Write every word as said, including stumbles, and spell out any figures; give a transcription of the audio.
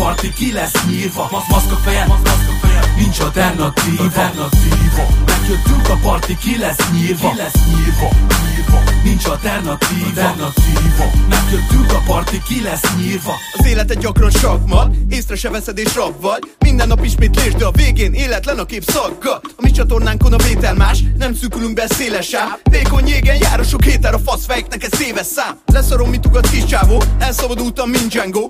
parti, ki lesz nyírva. Masz maszk a fejem, masz maszk a fejem. Nincs alternatíva, alternatíva. Megjöttünk a parti, ki lesz nyírva, ki lesz nyírva, nyírva. Nincs alternatíva, alternatíva. Megjöttünk a parti, ki lesz nyírva. Az életed gyakran sakmat, észre se veszed és rab vagy. Minden nap ismétlés, de a végén életlen a kép szaggat. A mi csatornánkon a vétel más, nem szűkülünk be széles ám. Vékony jégen járosok héter a faszfejeknek ez éves szám. Leszarom, mint ugat kis csávó, elszabadultam mint Django.